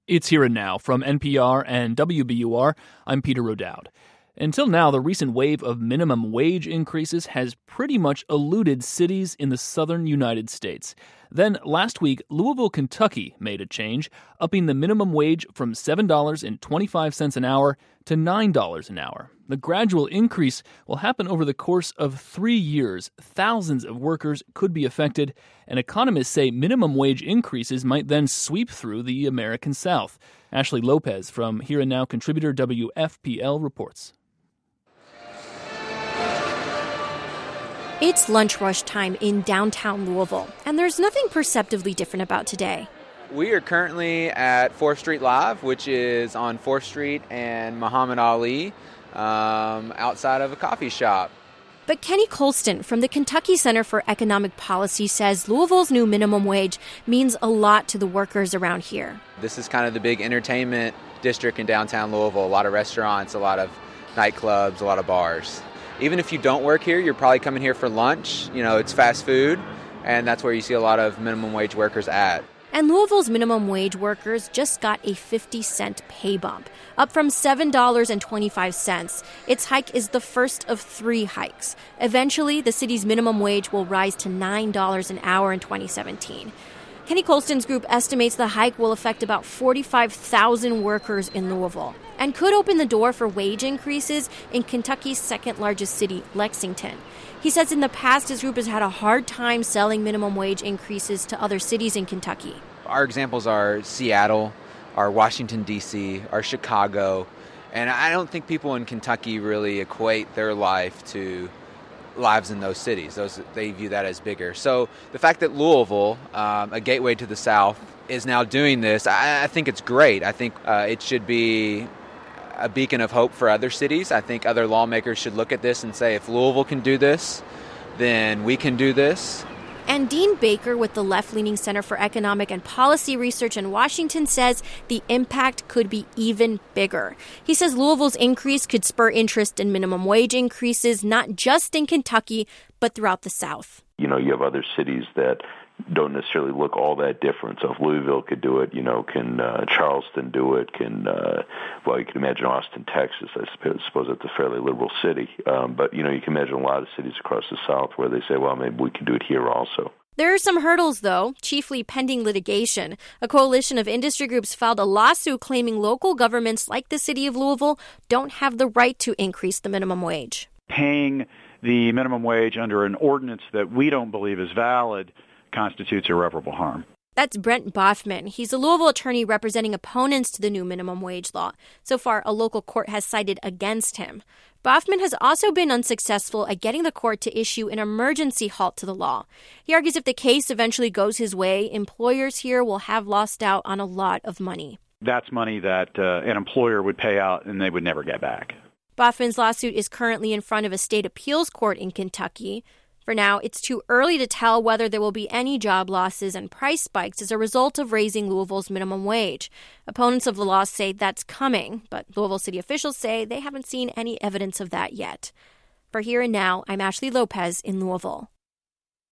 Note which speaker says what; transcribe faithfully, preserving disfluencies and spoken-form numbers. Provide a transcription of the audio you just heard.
Speaker 1: It's Here and Now from N P R and W B U R. I'm Peter O'Dowd. Until now, the recent wave of minimum wage increases has pretty much eluded cities in the southern United States. Then last week, Louisville, Kentucky made a change, upping the minimum wage from seven dollars and twenty-five cents an hour to nine dollars an hour. The gradual increase will happen over the course of three years. Thousands of workers could be affected, and economists say minimum wage increases might then sweep through the American South. Ashley Lopez from Here and Now contributor W F P L reports.
Speaker 2: It's lunch rush time in downtown Louisville, and there's nothing perceptibly different about today.
Speaker 3: We are currently at fourth Street Live, which is on fourth Street and Muhammad Ali, um, outside of a coffee shop.
Speaker 2: But Kenny Colston from the Kentucky Center for Economic Policy says Louisville's new minimum wage means a lot to the workers around here.
Speaker 3: This is kind of the big entertainment district in downtown Louisville. A lot of restaurants, a lot of nightclubs, a lot of bars. Even if you don't work here, you're probably coming here for lunch. You know, it's fast food, and that's where you see a lot of minimum wage workers at.
Speaker 2: And Louisville's minimum wage workers just got a fifty cent pay bump, up from seven dollars and twenty-five cents. Its hike is the first of three hikes. Eventually, the city's minimum wage will rise to nine dollars an hour in twenty seventeen. Kenny Colston's group estimates the hike will affect about forty-five thousand workers in Louisville and could open the door for wage increases in Kentucky's second largest city, Lexington. He says in the past his group has had a hard time selling minimum wage increases to other cities in Kentucky.
Speaker 3: Our examples are Seattle, our Washington, D C, our Chicago, and I don't think people in Kentucky really equate their life to lives in those cities. Those they view that as bigger. So the fact that Louisville, um, a gateway to the South, is now doing this, I, I think it's great. I think uh, it should be a beacon of hope for other cities. I think other lawmakers should look at this and say, if Louisville can do this, then we can do this.
Speaker 2: And Dean Baker with the left-leaning Center for Economic and Policy Research in Washington says the impact could be even bigger. He says Louisville's increase could spur interest in minimum wage increases, not just in Kentucky, but throughout the South.
Speaker 4: You know, you have other cities that don't necessarily look all that different. So if Louisville could do it, you know, can uh, Charleston do it? Can, uh, well, you can imagine Austin, Texas. I suppose, suppose it's a fairly liberal city. Um, but, you know, you can imagine a lot of cities across the South where they say, well, maybe we can do it here also.
Speaker 2: There are some hurdles, though, chiefly pending litigation. A coalition of industry groups filed a lawsuit claiming local governments like the city of Louisville don't have the right to increase the minimum wage.
Speaker 5: Paying the minimum wage under an ordinance that we don't believe is valid constitutes irreparable harm.
Speaker 2: That's Brent Boffman. He's a Louisville attorney representing opponents to the new minimum wage law. So far, a local court has sided against him. Boffman has also been unsuccessful at getting the court to issue an emergency halt to the law. He argues if the case eventually goes his way, employers here will have lost out on a lot of money.
Speaker 5: That's money that uh, an employer would pay out and they would never get back.
Speaker 2: Boffman's lawsuit is currently in front of a state appeals court in Kentucky. For now, it's too early to tell whether there will be any job losses and price spikes as a result of raising Louisville's minimum wage. Opponents of the law say that's coming, but Louisville city officials say they haven't seen any evidence of that yet. For Here and Now, I'm Ashley Lopez in Louisville.